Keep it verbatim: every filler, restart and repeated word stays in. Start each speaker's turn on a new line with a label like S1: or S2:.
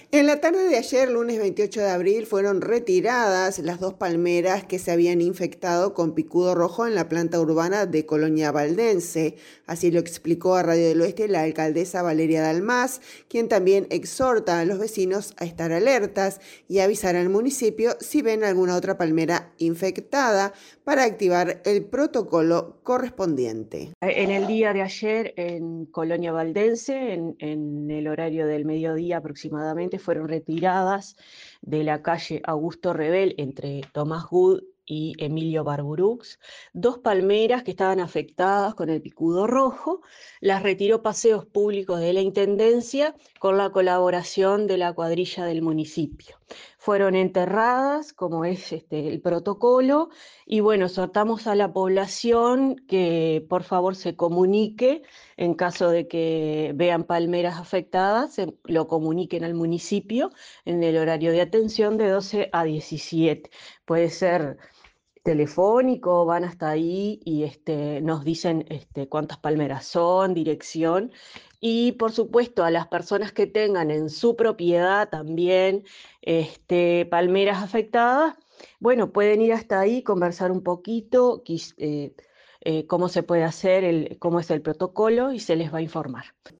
S1: En la tarde de ayer, lunes veintiocho de abril, fueron retiradas las dos palmeras que se habían infectado con picudo rojo en la planta urbana de Colonia Valdense. Así lo explicó a Radio del Oeste la alcaldesa Valeria Dalmás, quien también exhorta a los vecinos a estar alertas y avisar al municipio si ven alguna otra palmera infectada para activar el protocolo correspondiente.
S2: En el día de ayer en Colonia Valdense, en, en el horario del mediodía aproximadamente, fueron retiradas de la calle Augusto Rebel entre Tomás Good y Emilio Barburux dos palmeras que estaban afectadas con el picudo rojo. Las retiró Paseos Públicos de la Intendencia con la colaboración de la cuadrilla del municipio. Fueron enterradas, como es este, el protocolo, y bueno, exhortamos a la población que por favor se comunique en caso de que vean palmeras afectadas, se lo comuniquen al municipio en el horario de atención de doce a diecisiete. Puede ser telefónico, van hasta ahí y este, nos dicen este, cuántas palmeras son, dirección. Y por supuesto a las personas que tengan en su propiedad también este, palmeras afectadas, bueno, pueden ir hasta ahí, conversar un poquito, eh, eh, cómo se puede hacer, el, cómo es el protocolo y se les va a informar.